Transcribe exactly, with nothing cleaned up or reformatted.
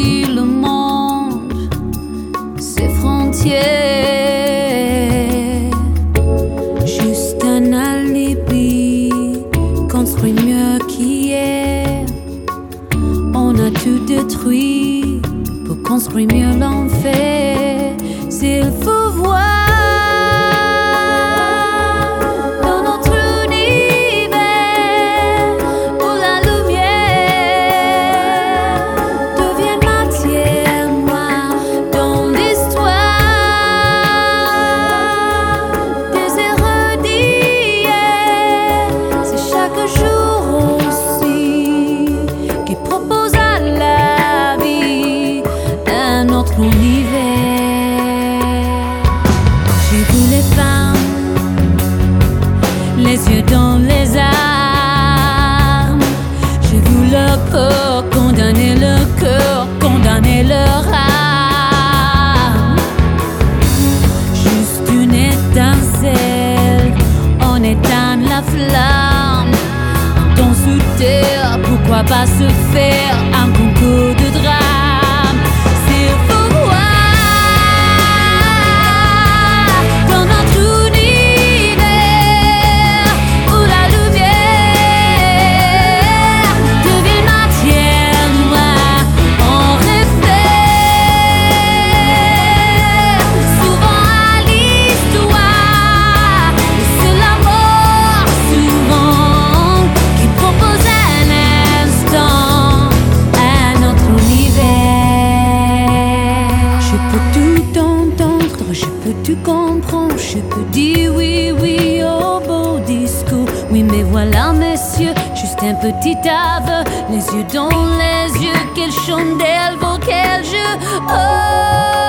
détruit le monde, ses frontières. Juste un alibi, construit mieux qu'hier. On a tout détruit pour construire mieux l'enfer. S'il faut voir les yeux dans les armes. J'ai vu leur corps, condamner leur cœur, condamner leur âme. Juste une étincelle, on éteint la flamme. Un temps sous terre, pourquoi pas se faire un concours de drame? S'il faut voir dans notre tu comprends, je peux dire oui, oui au beau discours. Oui, mais voilà, messieurs, juste un petit aveu. Les yeux dans les yeux, quelle chandelle vaut quel jeu. Oh.